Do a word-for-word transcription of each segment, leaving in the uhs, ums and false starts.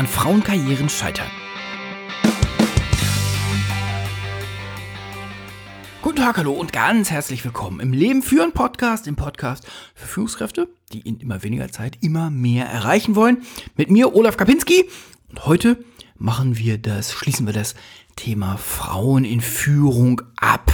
woran Frauenkarrieren scheitern. Guten Tag, hallo und ganz herzlich willkommen im Leben führen Podcast, im Podcast für Führungskräfte, die in immer weniger Zeit immer mehr erreichen wollen. Mit mir, Olaf Kapinski. Und heute machen wir das, schließen wir das Thema Frauen in Führung ab.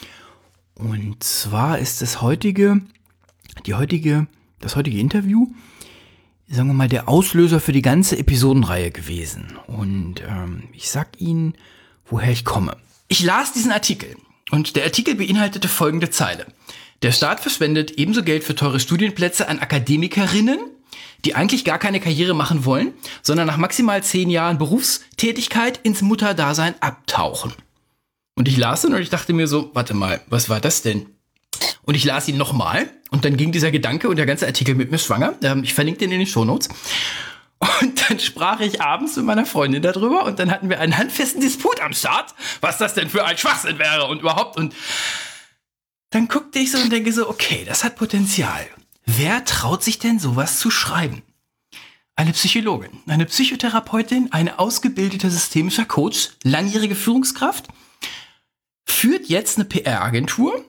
Und zwar ist das heutige, die heutige, das heutige Interview, sagen wir mal, der Auslöser für die ganze Episodenreihe gewesen. Und ähm, ich sag Ihnen, woher ich komme. Ich las diesen Artikel und der Artikel beinhaltete folgende Zeile. Der Staat verschwendet ebenso Geld für teure Studienplätze an Akademikerinnen, die eigentlich gar keine Karriere machen wollen, sondern nach maximal zehn Jahren Berufstätigkeit ins Mutterdasein abtauchen. Und ich las ihn und ich dachte mir so, warte mal, was war das denn? Und ich las ihn nochmal und dann ging dieser Gedanke und der ganze Artikel mit mir schwanger. Ähm, ich verlinke den in den Shownotes. Und dann sprach ich abends mit meiner Freundin darüber und dann hatten wir einen handfesten Disput am Start, was das denn für ein Schwachsinn wäre und überhaupt. Und dann guckte ich so und denke so, okay, das hat Potenzial. Wer traut sich denn sowas zu schreiben? Eine Psychologin, eine Psychotherapeutin, eine ausgebildete systemischer Coach, langjährige Führungskraft, führt jetzt eine P R-Agentur,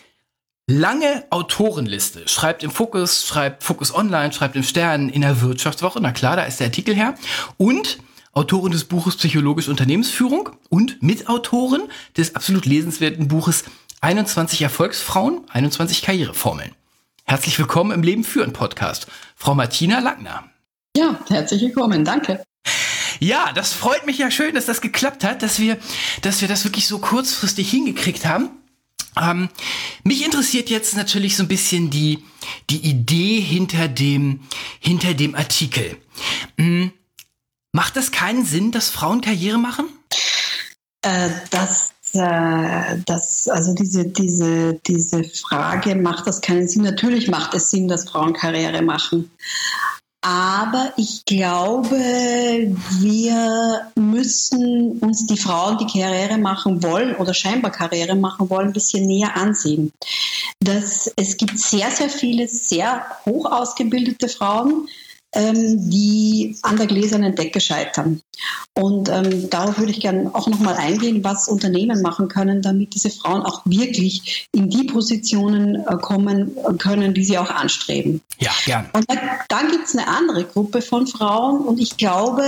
lange Autorenliste, schreibt im Fokus, schreibt Fokus Online, schreibt im Stern, in der Wirtschaftswoche, na klar, da ist der Artikel her, und Autorin des Buches Psychologische Unternehmensführung und Mitautorin des absolut lesenswerten Buches einundzwanzig Erfolgsfrauen, einundzwanzig Karriereformeln. Herzlich willkommen im Leben führen Podcast, Frau Martina Langner. Ja, herzlich willkommen, danke. Ja, das freut mich ja schön, dass das geklappt hat, dass wir, dass wir das wirklich so kurzfristig hingekriegt haben. Ähm, mich interessiert jetzt natürlich so ein bisschen die, die Idee hinter dem, hinter dem Artikel. Hm, macht das keinen Sinn, dass Frauen Karriere machen? Äh, das, äh, das, also diese, diese, diese Frage, macht das keinen Sinn? Natürlich macht es Sinn, dass Frauen Karriere machen. Aber ich glaube, wir müssen uns die Frauen, die Karriere machen wollen oder scheinbar Karriere machen wollen, ein bisschen näher ansehen. Das, es gibt sehr, sehr viele sehr hoch ausgebildete Frauen, ähm, die an der gläsernen Decke scheitern. Und ähm, darauf würde ich gerne auch nochmal eingehen, was Unternehmen machen können, damit diese Frauen auch wirklich in die Positionen äh, kommen können, die sie auch anstreben. Ja, gern. Und dann, dann gibt es eine andere Gruppe von Frauen und ich glaube,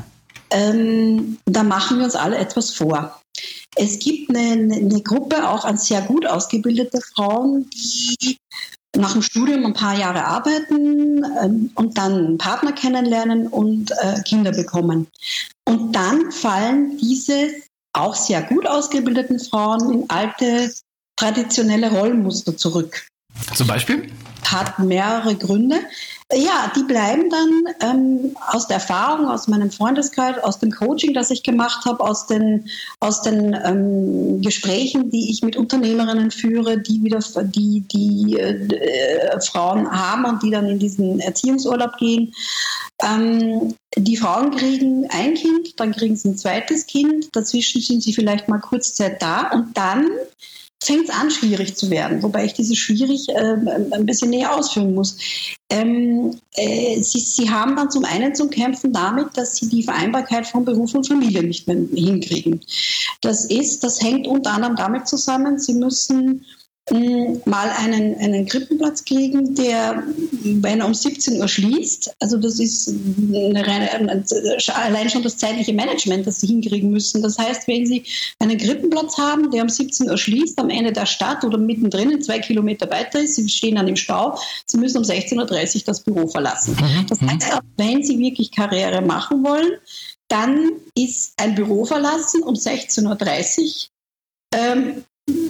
ähm, da machen wir uns alle etwas vor. Es gibt eine, eine Gruppe auch an sehr gut ausgebildete Frauen, die nach dem Studium ein paar Jahre arbeiten ähm, und dann einen Partner kennenlernen und äh, Kinder bekommen. Und dann fallen diese auch sehr gut ausgebildeten Frauen in alte, traditionelle Rollenmuster zurück. Zum Beispiel? Hat mehrere Gründe. Ja, die bleiben dann ähm, aus der Erfahrung, aus meinem Freundeskreis, aus dem Coaching, das ich gemacht habe, aus den, aus den ähm, Gesprächen, die ich mit Unternehmerinnen führe, die wieder die, die äh, Frauen haben und die dann in diesen Erziehungsurlaub gehen. Ähm, die Frauen kriegen ein Kind, dann kriegen sie ein zweites Kind, dazwischen sind sie vielleicht mal kurz Zeit da und dann fängt es an, schwierig zu werden, wobei ich dieses schwierig äh, ein bisschen näher ausführen muss. Ähm, äh, sie, sie haben dann zum einen zu kämpfen damit, dass sie die Vereinbarkeit von Beruf und Familie nicht mehr hinkriegen. Das ist, das hängt unter anderem damit zusammen, sie müssen mal einen, einen Krippenplatz kriegen, der, wenn er um siebzehn Uhr schließt, also das ist eine reine, allein schon das zeitliche Management, das sie hinkriegen müssen. Das heißt, wenn sie einen Krippenplatz haben, der um siebzehn Uhr schließt, am Ende der Stadt oder mittendrin, zwei Kilometer weiter ist, sie stehen dann im Stau, sie müssen um sechzehn Uhr dreißig das Büro verlassen. Das heißt, auch wenn sie wirklich Karriere machen wollen, dann ist ein Büro verlassen um sechzehn Uhr dreißig ähm,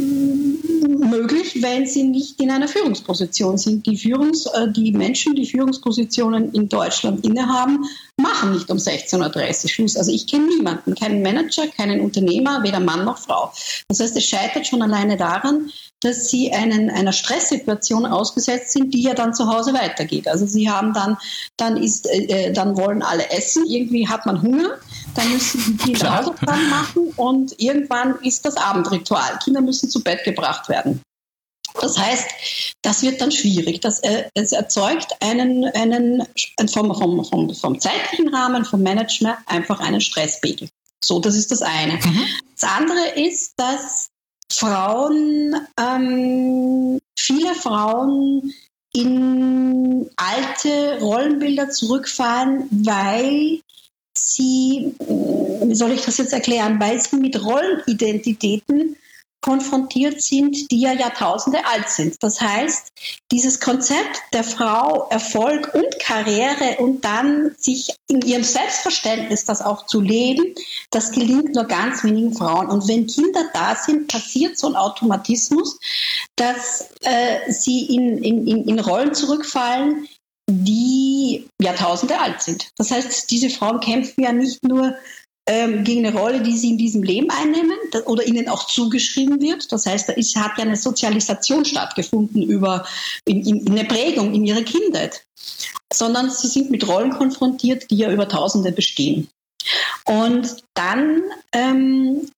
möglich, wenn sie nicht in einer Führungsposition sind. Die, Führungs-, äh, die Menschen, die Führungspositionen in Deutschland innehaben, machen nicht um sechzehn Uhr dreißig Schluss. Also ich kenne niemanden, keinen Manager, keinen Unternehmer, weder Mann noch Frau. Das heißt, es scheitert schon alleine daran, dass sie einen, einer Stresssituation ausgesetzt sind, die ja dann zu Hause weitergeht. Also sie haben dann, dann ist, äh, dann wollen alle essen, irgendwie hat man Hunger, dann müssen die Kinder Hausaufgaben machen und irgendwann ist das Abendritual. Kinder müssen zu Bett gebracht werden. Das heißt, das wird dann schwierig. Das, äh, es erzeugt einen, einen vom, vom, vom, vom zeitlichen Rahmen, vom Management einfach einen Stresspegel. So, das ist das eine. Mhm. Das andere ist, dass Frauen, ähm, viele Frauen in alte Rollenbilder zurückfallen, weil sie, wie soll ich das jetzt erklären, weil sie mit Rollenidentitäten konfrontiert sind, die ja Jahrtausende alt sind. Das heißt, dieses Konzept der Frau, Erfolg und Karriere und dann sich in ihrem Selbstverständnis das auch zu leben, das gelingt nur ganz wenigen Frauen. Und wenn Kinder da sind, passiert so ein Automatismus, dass äh, sie in, in, in Rollen zurückfallen, die Jahrtausende alt sind. Das heißt, diese Frauen kämpfen ja nicht nur gegen eine Rolle, die sie in diesem Leben einnehmen oder ihnen auch zugeschrieben wird. Das heißt, da ist, hat ja eine Sozialisation stattgefunden über in, in, in eine Prägung in ihrer Kindheit, sondern sie sind mit Rollen konfrontiert, die ja über Tausende bestehen. Und dann ähm,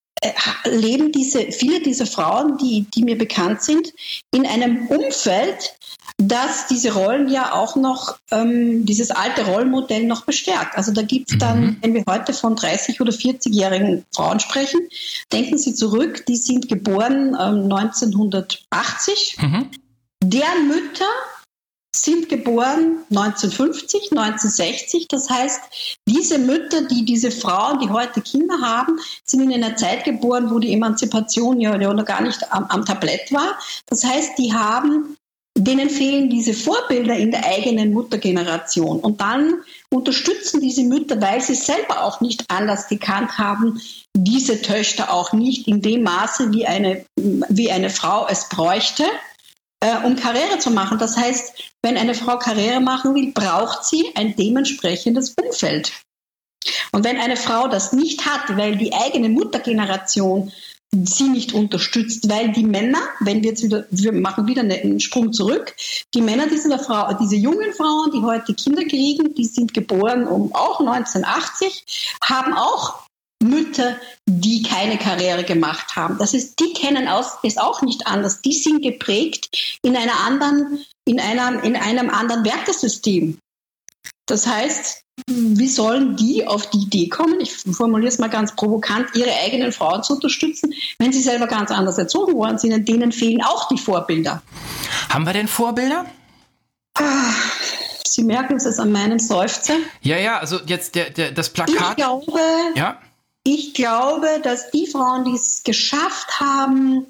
leben diese, viele dieser Frauen, die, die mir bekannt sind, in einem Umfeld, das diese Rollen ja auch noch, ähm, dieses alte Rollenmodell noch bestärkt. Also da gibt es dann, wenn wir heute von dreißig- oder vierzigjährigen Frauen sprechen, denken Sie zurück, die sind geboren ähm, neunzehnhundertachtzig. Mhm. Deren Mütter sind geboren neunzehnhundertfünfzig, neunzehnhundertsechzig. Das heißt, diese Mütter, die diese Frauen, die heute Kinder haben, sind in einer Zeit geboren, wo die Emanzipation ja, ja noch gar nicht am, am Tablett war. Das heißt, die haben denen fehlen diese Vorbilder in der eigenen Muttergeneration. Und dann unterstützen diese Mütter, weil sie selber auch nicht anders gekannt haben, diese Töchter auch nicht in dem Maße, wie eine, wie eine Frau es bräuchte, äh, um Karriere zu machen. Das heißt, wenn eine Frau Karriere machen will, braucht sie ein dementsprechendes Umfeld. Und wenn eine Frau das nicht hat, weil die eigene Muttergeneration sie nicht unterstützt, weil die Männer, wenn wir jetzt wieder, wir machen wieder einen Sprung zurück, die Männer dieser Frau, diese jungen Frauen, die heute Kinder kriegen, die sind geboren um auch neunzehnhundertachtzig, haben auch Mütter, die keine Karriere gemacht haben. Das ist, die kennen aus, ist auch nicht anders. Die sind geprägt in einer anderen, in einem, in einem anderen Wertesystem. Das heißt, wie sollen die auf die Idee kommen, ich formuliere es mal ganz provokant, ihre eigenen Frauen zu unterstützen, wenn sie selber ganz anders erzogen worden sind, und denen fehlen auch die Vorbilder. Haben wir denn Vorbilder? Ah, Sie merken es an meinem Seufzer. Ja, ja, also jetzt der, der, das Plakat. Ich glaube, ja? ich glaube, dass die Frauen, die es geschafft haben,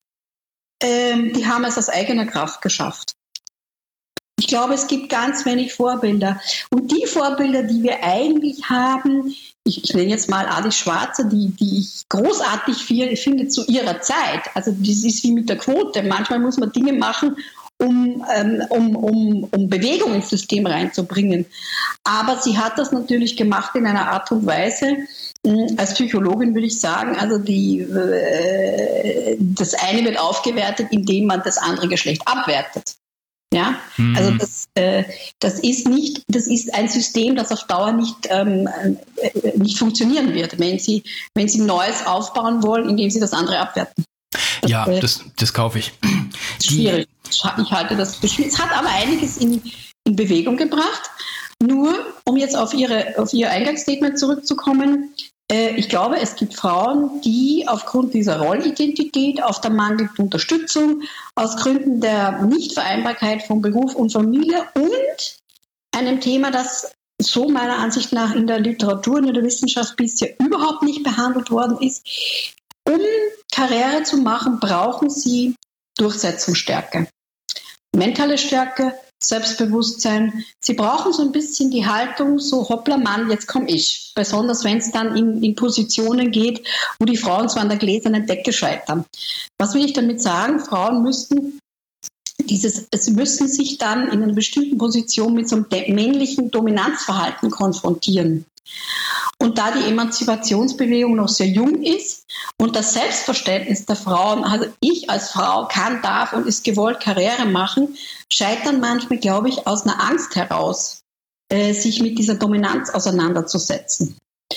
ähm, die haben es aus eigener Kraft geschafft. Ich glaube, es gibt ganz wenig Vorbilder. Und die Vorbilder, die wir eigentlich haben, ich, ich nenne jetzt mal Alice Schwarzer, die, die ich großartig finde zu ihrer Zeit. Also das ist wie mit der Quote. Manchmal muss man Dinge machen, um, ähm, um, um, um Bewegung ins System reinzubringen. Aber sie hat das natürlich gemacht in einer Art und Weise, als Psychologin würde ich sagen, also die, äh, das eine wird aufgewertet, indem man das andere Geschlecht abwertet. Ja, mhm. also das, äh, das ist nicht, das ist ein System, das auf Dauer nicht, ähm, äh, nicht funktionieren wird, wenn Sie, wenn Sie Neues aufbauen wollen, indem Sie das andere abwerten. Das, ja, äh, das, das kaufe ich. Schwierig. Ich halte das für schwierig. Es hat aber einiges in, in Bewegung gebracht. Nur, um jetzt auf, ihre, auf Ihr Eingangsstatement zurückzukommen, ich glaube, es gibt Frauen, die aufgrund dieser Rollenidentität, auf der mangelnden Unterstützung, aus Gründen der Nichtvereinbarkeit von Beruf und Familie und einem Thema, das so meiner Ansicht nach in der Literatur und in der Wissenschaft bisher überhaupt nicht behandelt worden ist, um Karriere zu machen, brauchen sie Durchsetzungsstärke, mentale Stärke, Selbstbewusstsein. Sie brauchen so ein bisschen die Haltung, so hoppla Mann, jetzt komme ich. Besonders wenn es dann in, in Positionen geht, wo die Frauen zwar an der gläsernen Decke scheitern. Was will ich damit sagen? Frauen müssten dieses, sie müssen sich dann in einer bestimmten Position mit so einem männlichen Dominanzverhalten konfrontieren. Und da die Emanzipationsbewegung noch sehr jung ist und das Selbstverständnis der Frauen, also ich als Frau kann, darf und ist gewollt Karriere machen, scheitern manchmal, glaube ich, aus einer Angst heraus, äh, sich mit dieser Dominanz auseinanderzusetzen.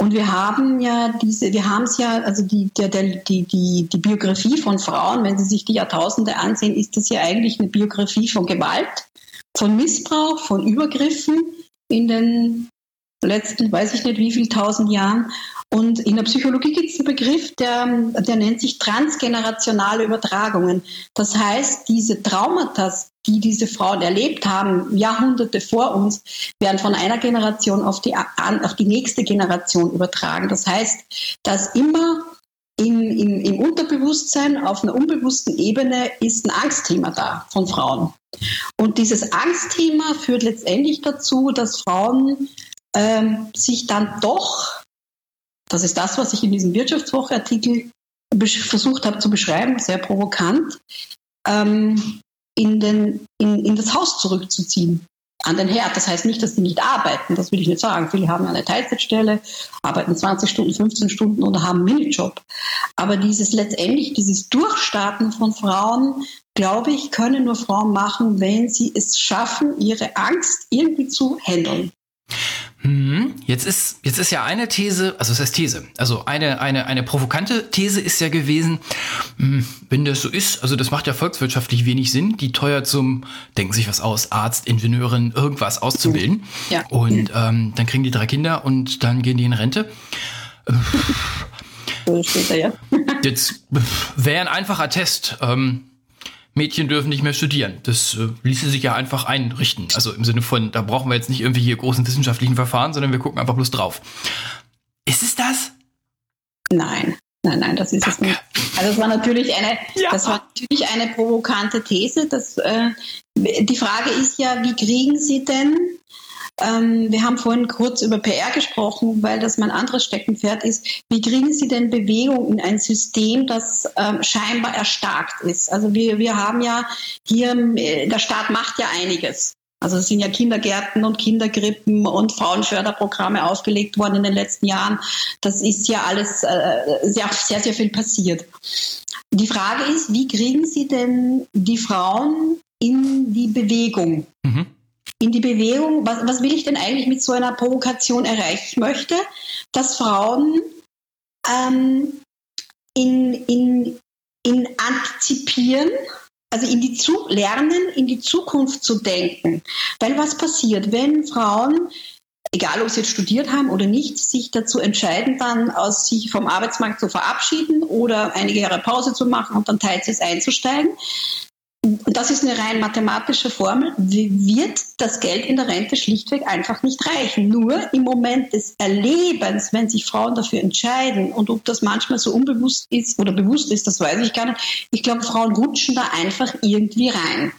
Und wir haben ja diese, wir haben es ja, also die, der, der, die, die, die Biografie von Frauen, wenn Sie sich die Jahrtausende ansehen, ist das ja eigentlich eine Biografie von Gewalt, von Missbrauch, von Übergriffen in den letzten, weiß ich nicht wie viel tausend Jahren. Und in der Psychologie gibt es einen Begriff, der, der nennt sich transgenerationale Übertragungen. Das heißt, diese Traumata, die diese Frauen erlebt haben, Jahrhunderte vor uns, werden von einer Generation auf die, auf die nächste Generation übertragen. Das heißt, dass immer im, im, im Unterbewusstsein, auf einer unbewussten Ebene, ist ein Angstthema da von Frauen. Und dieses Angstthema führt letztendlich dazu, dass Frauen ähm, sich dann doch, das ist das, was ich in diesem Wirtschaftswoche-Artikel besch- versucht habe zu beschreiben, sehr provokant, ähm, in, den, in, in das Haus zurückzuziehen, an den Herd. Das heißt nicht, dass die nicht arbeiten, das will ich nicht sagen. Viele haben eine Teilzeitstelle, arbeiten zwanzig Stunden, fünfzehn Stunden oder haben einen Minijob. Aber dieses letztendlich, dieses Durchstarten von Frauen, glaube ich, können nur Frauen machen, wenn sie es schaffen, ihre Angst irgendwie zu handeln. Hm, jetzt ist, jetzt ist ja eine These, also das heißt These, also eine, eine, eine provokante These ist ja gewesen, hm, wenn das so ist, also das macht ja volkswirtschaftlich wenig Sinn, die teuer zum, denken sich was aus, Arzt, Ingenieurin, irgendwas auszubilden. Ja. Und ähm, dann kriegen die drei Kinder und dann gehen die in Rente. So steht da, ja. Jetzt wäre ein einfacher Test, ähm, Mädchen dürfen nicht mehr studieren. Das äh, ließe sich ja einfach einrichten. Also im Sinne von, da brauchen wir jetzt nicht irgendwie hier großen wissenschaftlichen Verfahren, sondern wir gucken einfach bloß drauf. Ist es das? Nein, nein, nein, das ist Danke. es nicht. Also es war natürlich eine, ja. das war natürlich eine provokante These. Das, äh, die Frage ist ja, wie kriegen Sie denn, ähm, wir haben vorhin kurz über P R gesprochen, weil das mein anderes Steckenpferd ist, wie kriegen Sie denn Bewegung in ein System, das ähm, scheinbar erstarkt ist? Also wir, wir haben ja hier, der Staat macht ja einiges. Also es sind ja Kindergärten und Kinderkrippen und Frauenförderprogramme aufgelegt worden in den letzten Jahren. Das ist ja alles äh, sehr, sehr, sehr viel passiert. Die Frage ist, wie kriegen Sie denn die Frauen in die Bewegung? Mhm. In die Bewegung, was, was will ich denn eigentlich mit so einer Provokation erreichen? Ich möchte, dass Frauen ähm, in, in, in antizipieren, also in die zu lernen, in die Zukunft zu denken. Weil was passiert, wenn Frauen, egal ob sie jetzt studiert haben oder nicht, sich dazu entscheiden, dann aus sich vom Arbeitsmarkt zu verabschieden oder einige Jahre Pause zu machen und dann teils einzusteigen? Und das ist eine rein mathematische Formel, wird das Geld in der Rente schlichtweg einfach nicht reichen. Nur im Moment des Erlebens, wenn sich Frauen dafür entscheiden und ob das manchmal so unbewusst ist oder bewusst ist, das weiß ich gar nicht. Ich glaube, Frauen rutschen da einfach irgendwie rein.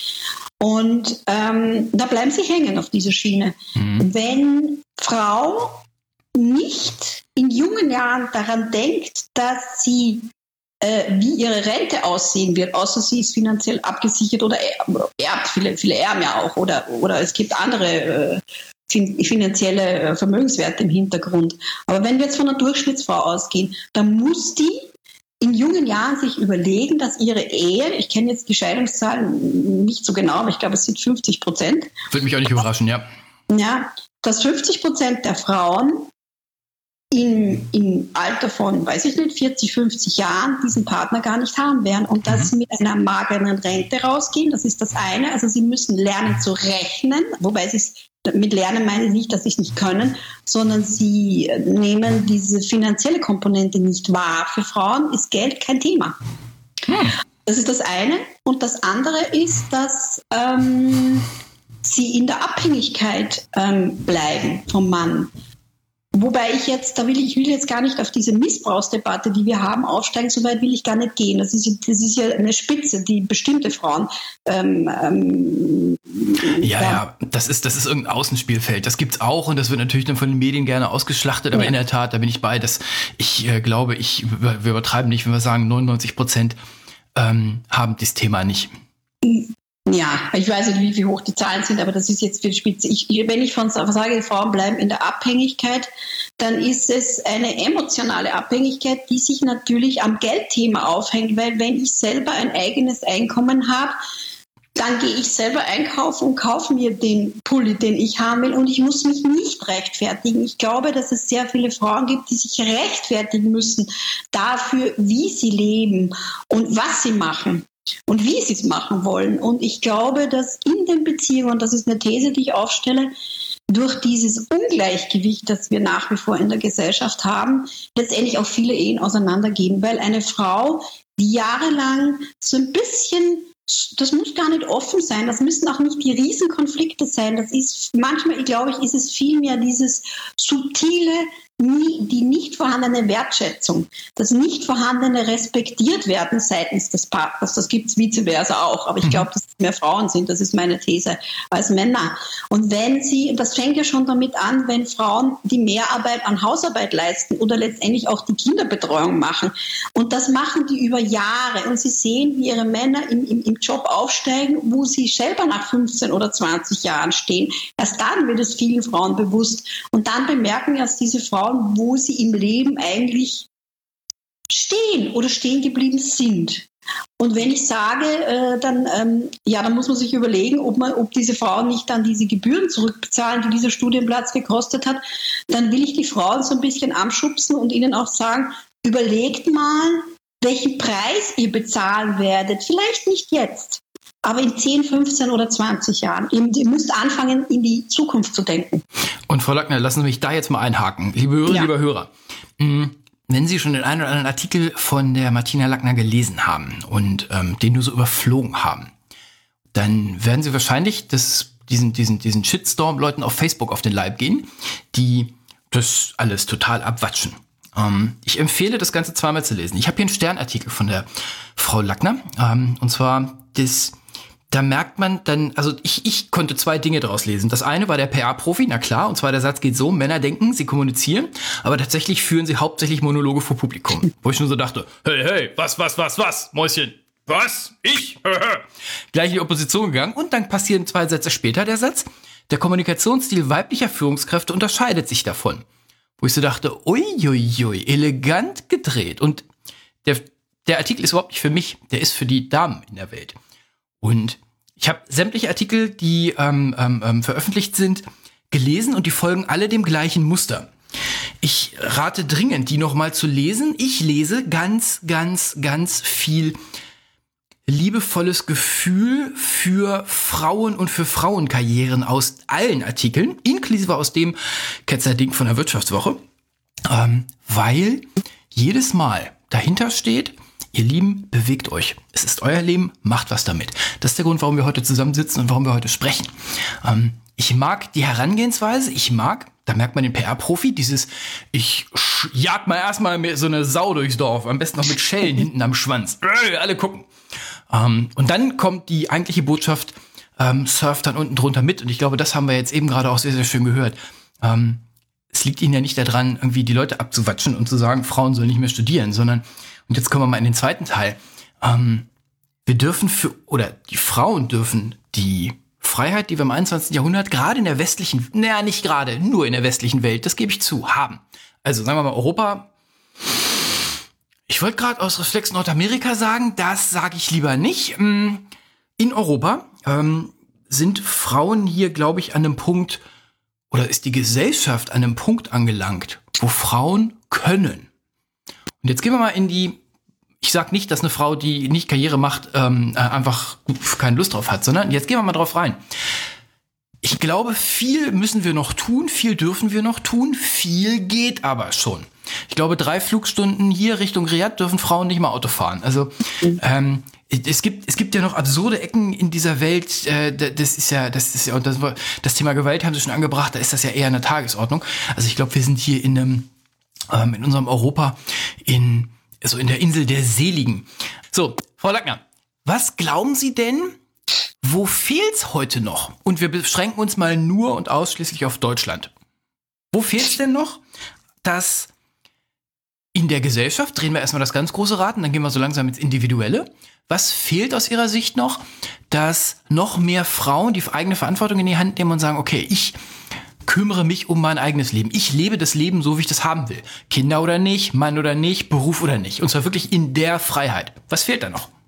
Und ähm, da bleiben sie hängen auf dieser Schiene. Mhm. Wenn Frau nicht in jungen Jahren daran denkt, dass sie wie ihre Rente aussehen wird, außer sie ist finanziell abgesichert oder erbt, viele, viele erben ja auch, oder, oder es gibt andere äh, finanzielle Vermögenswerte im Hintergrund. Aber wenn wir jetzt von einer Durchschnittsfrau ausgehen, dann muss die in jungen Jahren sich überlegen, dass ihre Ehe, ich kenne jetzt die Scheidungszahlen nicht so genau, aber ich glaube, es sind fünfzig Prozent. Würde mich auch nicht überraschen, ja. Ja, dass fünfzig Prozent der Frauen In, im Alter von, weiß ich nicht, vierzig, fünfzig Jahren diesen Partner gar nicht haben werden und dass sie mit einer mageren Rente rausgehen, das ist das eine. Also sie müssen lernen zu rechnen, wobei sie es mit Lernen meine ich nicht, dass sie es nicht können, sondern sie nehmen diese finanzielle Komponente nicht wahr. Für Frauen ist Geld kein Thema. Hm. Das ist das eine. Und das andere ist, dass ähm, sie in der Abhängigkeit ähm, bleiben vom Mann. Wobei ich jetzt, da will ich, ich will jetzt gar nicht auf diese Missbrauchsdebatte, die wir haben, aufsteigen, so weit will ich gar nicht gehen. Das ist, das ist ja eine Spitze, die bestimmte Frauen ähm, ähm, ja, ja, ja, das ist, das ist irgendein Außenspielfeld. Das gibt's auch und das wird natürlich dann von den Medien gerne ausgeschlachtet, aber ja. In der Tat, da bin ich bei, dass ich äh, glaube, ich, wir übertreiben nicht, wenn wir sagen, neunundneunzig Prozent ähm, haben das Thema nicht. Ja, ich weiß nicht, wie, wie hoch die Zahlen sind, aber das ist jetzt viel Spitze. Ich, wenn ich von sage, Frauen bleiben in der Abhängigkeit, dann ist es eine emotionale Abhängigkeit, die sich natürlich am Geldthema aufhängt, weil wenn ich selber ein eigenes Einkommen habe, dann gehe ich selber einkaufen und kaufe mir den Pulli, den ich haben will, und ich muss mich nicht rechtfertigen. Ich glaube, dass es sehr viele Frauen gibt, die sich rechtfertigen müssen dafür, wie sie leben und was sie machen und wie sie es machen wollen. Und ich glaube, dass in den Beziehungen, und das ist eine These, die ich aufstelle, durch dieses Ungleichgewicht, das wir nach wie vor in der Gesellschaft haben, letztendlich auch viele Ehen auseinandergehen, weil eine Frau, die jahrelang so ein bisschen, das muss gar nicht offen sein, das müssen auch nicht die Riesenkonflikte sein, das ist manchmal, glaube ich, ist es vielmehr dieses subtile, die nicht vorhandene Wertschätzung, das nicht vorhandene respektiert werden seitens des Partners, das gibt es vice versa auch, aber ich glaube, dass es mehr Frauen sind, das ist meine These, als Männer. Und wenn sie, das fängt ja schon damit an, wenn Frauen die Mehrarbeit an Hausarbeit leisten oder letztendlich auch die Kinderbetreuung machen, und das machen die über Jahre, und sie sehen, wie ihre Männer im, im, im Job aufsteigen, wo sie selber nach fünfzehn oder zwanzig Jahren stehen. Erst dann wird es vielen Frauen bewusst, und dann bemerken erst diese Frauen, wo sie im Leben eigentlich stehen oder stehen geblieben sind. Und wenn ich sage, äh, dann, ähm, ja, dann muss man sich überlegen, ob, man, ob diese Frauen nicht dann diese Gebühren zurückbezahlen, die dieser Studienplatz gekostet hat. Dann will ich die Frauen so ein bisschen anschubsen und ihnen auch sagen, überlegt mal, welchen Preis ihr bezahlen werdet. Vielleicht nicht jetzt, aber in zehn, fünfzehn oder zwanzig Jahren. Ihr müsst anfangen, in die Zukunft zu denken. Und Frau Lackner, lassen Sie mich da jetzt mal einhaken. Liebe Hörerinnen, ja. Lieber Hörer, wenn Sie schon den einen oder anderen Artikel von der Martina Lackner gelesen haben und ähm, den nur so überflogen haben, dann werden Sie wahrscheinlich das, diesen, diesen, diesen Shitstorm-Leuten auf Facebook auf den Leib gehen, die das alles total abwatschen. Ähm, ich empfehle, das Ganze zweimal zu lesen. Ich habe hier einen Sternartikel von der Frau Lackner, ähm, und zwar das... Da merkt man dann, also ich, ich konnte zwei Dinge daraus lesen. Das eine war der P R-Profi, na klar, und zwar der Satz geht so, Männer denken, sie kommunizieren, aber tatsächlich führen sie hauptsächlich Monologe vor Publikum. Wo ich nur so dachte, hey, hey, was, was, was, was, Mäuschen, was, ich? Gleich in die Opposition gegangen, und dann passieren zwei Sätze später der Satz, der Kommunikationsstil weiblicher Führungskräfte unterscheidet sich davon. Wo ich so dachte, uiuiui, elegant gedreht. Und der, der Artikel ist überhaupt nicht für mich, der ist für die Damen in der Welt. Und ich habe sämtliche Artikel, die ähm, ähm, veröffentlicht sind, gelesen, und die folgen alle dem gleichen Muster. Ich rate dringend, die nochmal zu lesen. Ich lese ganz, ganz, ganz viel liebevolles Gefühl für Frauen und für Frauenkarrieren aus allen Artikeln, inklusive aus dem Ketzerding von der Wirtschaftswoche, ähm, weil jedes Mal dahinter steht, ihr Lieben, bewegt euch. Es ist euer Leben, macht was damit. Das ist der Grund, warum wir heute zusammensitzen und warum wir heute sprechen. Ähm, ich mag die Herangehensweise, ich mag, da merkt man den P R-Profi, dieses, ich jag mal erstmal so eine Sau durchs Dorf, am besten noch mit Schellen hinten am Schwanz. Äh, alle gucken. Ähm, und dann kommt die eigentliche Botschaft, ähm, surft dann unten drunter mit. Und ich glaube, das haben wir jetzt eben gerade auch sehr, sehr schön gehört. Ähm, es liegt ihnen ja nicht daran, irgendwie die Leute abzuwatschen und zu sagen, Frauen sollen nicht mehr studieren, sondern, und jetzt kommen wir mal in den zweiten Teil. Ähm, wir dürfen für, oder die Frauen dürfen die Freiheit, die wir im einundzwanzigsten Jahrhundert gerade in der westlichen, naja, nicht gerade, nur in der westlichen Welt, das gebe ich zu, haben. Also sagen wir mal Europa. Ich wollte gerade aus Reflex Nordamerika sagen, das sage ich lieber nicht. In Europa ähm, sind Frauen hier, glaube ich, an einem Punkt, oder ist die Gesellschaft an einem Punkt angelangt, wo Frauen können. Und jetzt gehen wir mal in die, ich sag nicht, dass eine Frau, die nicht Karriere macht, ähm, einfach keine Lust drauf hat, sondern jetzt gehen wir mal drauf rein. Ich glaube, viel müssen wir noch tun, viel dürfen wir noch tun, viel geht aber schon. Ich glaube, drei Flugstunden hier Richtung Riad dürfen Frauen nicht mal Auto fahren. Also ähm, es gibt es gibt ja noch absurde Ecken in dieser Welt. Äh, das ist ja das ist ja und das, das Thema Gewalt haben Sie schon angebracht. Da ist das ja eher eine Tagesordnung. Also ich glaube, wir sind hier in einem ähm, in unserem Europa in so in der Insel der Seligen. So, Frau Lackner, was glauben Sie denn? Wo fehlt's heute noch? Und wir beschränken uns mal nur und ausschließlich auf Deutschland. Wo fehlt's denn noch, dass in der Gesellschaft, drehen wir erstmal das ganz große Rad und dann gehen wir so langsam ins Individuelle. Was fehlt aus Ihrer Sicht noch, dass noch mehr Frauen die eigene Verantwortung in die Hand nehmen und sagen, okay, ich kümmere mich um mein eigenes Leben. Ich lebe das Leben so, wie ich das haben will. Kinder oder nicht, Mann oder nicht, Beruf oder nicht. Und zwar wirklich in der Freiheit. Was fehlt da noch?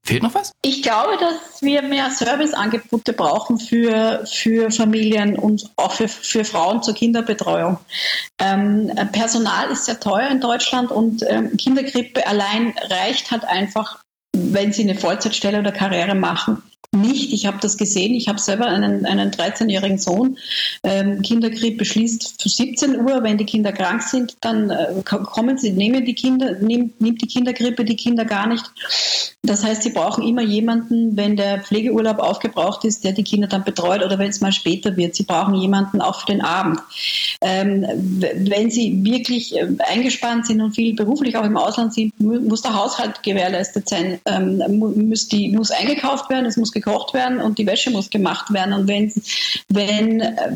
Fehlt noch was? Ich glaube, dass wir mehr Serviceangebote brauchen für, für Familien und auch für, für Frauen zur Kinderbetreuung. Ähm, Personal ist sehr teuer in Deutschland und ähm, Kinderkrippe allein reicht halt einfach, wenn sie eine Vollzeitstelle oder Karriere machen. Nicht, ich habe das gesehen, ich habe selber einen, einen dreizehnjährigen Sohn. Ähm, Kinderkrippe schließt für siebzehn Uhr, wenn die Kinder krank sind, dann äh, kommen sie, nehmen die Kinder, nimmt, nimmt die Kinderkrippe die Kinder gar nicht. Das heißt, sie brauchen immer jemanden, wenn der Pflegeurlaub aufgebraucht ist, der die Kinder dann betreut oder wenn es mal später wird. Sie brauchen jemanden auch für den Abend. Ähm, wenn sie wirklich äh, eingespannt sind und viel beruflich auch im Ausland sind, muss der Haushalt gewährleistet sein, ähm, muss, die, muss eingekauft werden, es muss gekocht werden und die Wäsche muss gemacht werden. Und wenn, wenn äh,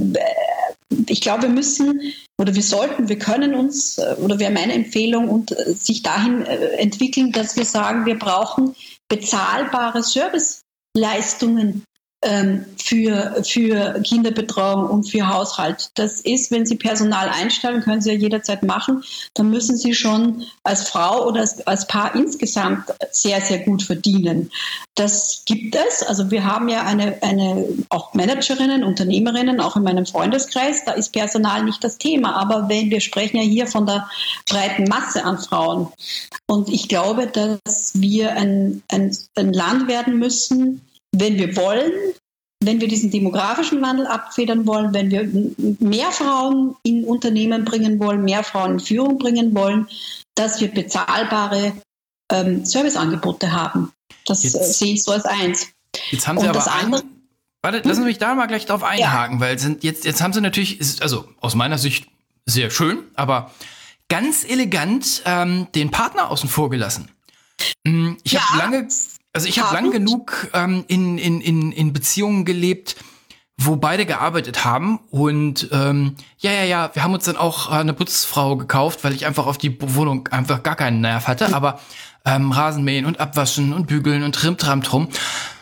ich glaube, wir müssen oder wir sollten, wir können uns, äh, oder wäre meine Empfehlung, und äh, sich dahin äh, entwickeln, dass wir sagen, wir brauchen bezahlbare Serviceleistungen ähm, für, für Kinderbetreuung und für Haushalt. Das ist, wenn Sie Personal einstellen, können Sie ja jederzeit machen, dann müssen Sie schon als Frau oder als, als Paar insgesamt sehr, sehr gut verdienen. Das gibt es. Also wir haben ja eine, eine auch Managerinnen, Unternehmerinnen, auch in meinem Freundeskreis, da ist Personal nicht das Thema. Aber wenn wir sprechen ja hier von der breiten Masse an Frauen. Und ich glaube, dass wir ein, ein, ein Land werden müssen, wenn wir wollen, wenn wir diesen demografischen Wandel abfedern wollen, wenn wir mehr Frauen in Unternehmen bringen wollen, mehr Frauen in Führung bringen wollen, dass wir bezahlbare ähm, Serviceangebote haben. Das äh, sehe ich so als eins. Jetzt haben Sie Und aber das andere, einen, warte, lassen Sie mich da mal gleich drauf einhaken, ja. weil sind jetzt, jetzt haben Sie natürlich, ist also aus meiner Sicht sehr schön, aber ganz elegant ähm, den Partner außen vor gelassen. Ich ja. habe lange... Also ich habe lang genug ähm, in, in, in, in Beziehungen gelebt, wo beide gearbeitet haben und ähm, ja, ja, ja, wir haben uns dann auch äh, eine Putzfrau gekauft, weil ich einfach auf die Wohnung einfach gar keinen Nerv hatte, aber ähm, Rasenmähen und Abwaschen und Bügeln und Trim, Tram, Trum.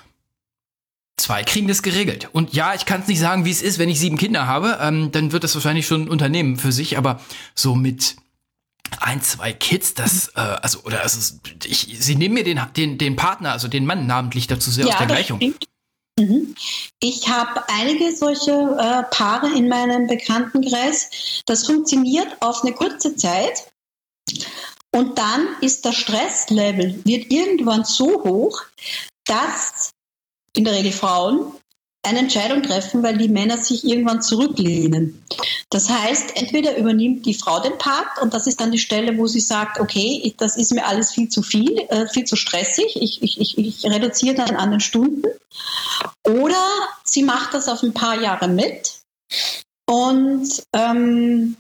Zwei kriegen das geregelt. Und ja, ich kann es nicht sagen, wie es ist, wenn ich sieben Kinder habe, ähm, dann wird das wahrscheinlich schon ein Unternehmen für sich, aber so mit ein, zwei Kids, das, äh, also, oder also, ich, sie nehmen mir den, den, den Partner, also den Mann namentlich dazu sehr ja, aus der Gleichung. Mhm. Ich habe einige solche äh, Paare in meinem Bekanntenkreis. Das funktioniert auf eine kurze Zeit und dann ist der Stresslevel, wird irgendwann so hoch, dass in der Regel Frauen eine Entscheidung treffen, weil die Männer sich irgendwann zurücklehnen. Das heißt, entweder übernimmt die Frau den Part und das ist dann die Stelle, wo sie sagt, okay, ich, das ist mir alles viel zu viel, äh, viel zu stressig, ich, ich, ich, ich reduziere dann an den Stunden. Oder sie macht das auf ein paar Jahre mit und, ähm,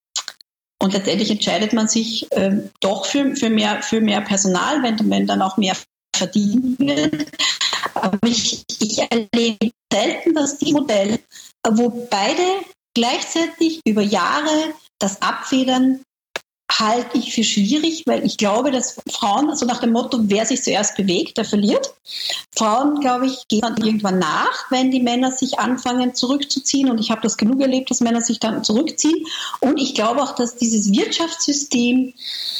und letztendlich entscheidet man sich ähm, doch für, für, mehr, für mehr Personal, wenn, wenn dann auch mehr verdient wird. Aber ich, ich erlebe selten, dass die Modelle, wo beide gleichzeitig über Jahre das abfedern, halte ich für schwierig, weil ich glaube, dass Frauen, so also nach dem Motto, wer sich zuerst bewegt, der verliert. Frauen, glaube ich, gehen dann irgendwann nach, wenn die Männer sich anfangen zurückzuziehen. Und ich habe das genug erlebt, dass Männer sich dann zurückziehen. Und ich glaube auch, dass dieses Wirtschaftssystem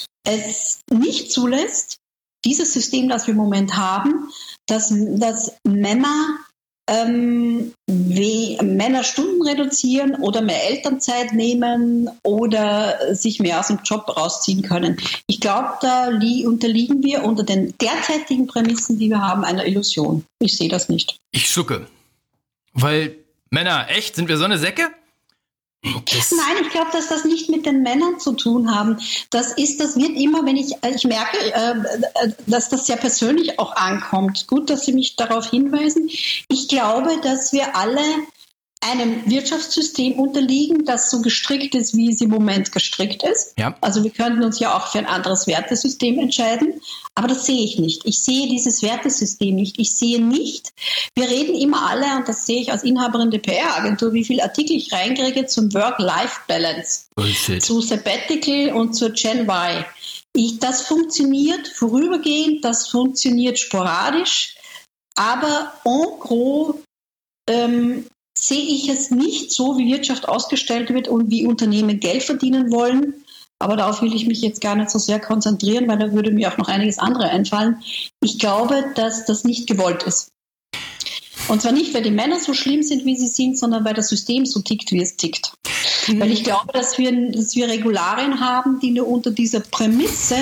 es nicht zulässt, dieses System, das wir im Moment haben, dass, dass Männer ähm, wie Männer Stunden reduzieren oder mehr Elternzeit nehmen oder sich mehr aus dem Job rausziehen können. Ich glaube, da li- unterliegen wir unter den derzeitigen Prämissen, die wir haben, einer Illusion. Ich sehe das nicht. Ich schlucke. Weil Männer, echt, sind wir so eine Säcke? Das Nein, ich glaube, dass das nicht mit den Männern zu tun haben. Das ist, das wird immer, wenn ich, ich merke, äh, dass das sehr persönlich auch ankommt. Gut, dass Sie mich darauf hinweisen. Ich glaube, dass wir alle einem Wirtschaftssystem unterliegen, das so gestrickt ist, wie es im Moment gestrickt ist. Ja. Also wir könnten uns ja auch für ein anderes Wertesystem entscheiden, aber das sehe ich nicht. Ich sehe dieses Wertesystem nicht. Ich sehe nicht, wir reden immer alle, und das sehe ich als Inhaberin der P R-Agentur, wie viele Artikel ich reinkriege zum Work-Life-Balance, Bullshit. Zu Sabbatical und zur Gen Y. Ich, das funktioniert vorübergehend, das funktioniert sporadisch, aber en gros ähm, sehe ich es nicht so, wie Wirtschaft ausgestellt wird und wie Unternehmen Geld verdienen wollen, aber darauf will ich mich jetzt gar nicht so sehr konzentrieren, weil da würde mir auch noch einiges andere einfallen. Ich glaube, dass das nicht gewollt ist. Und zwar nicht, weil die Männer so schlimm sind, wie sie sind, sondern weil das System so tickt, wie es tickt. Mhm. Weil ich glaube, dass wir, dass wir Regularien haben, die nur unter dieser Prämisse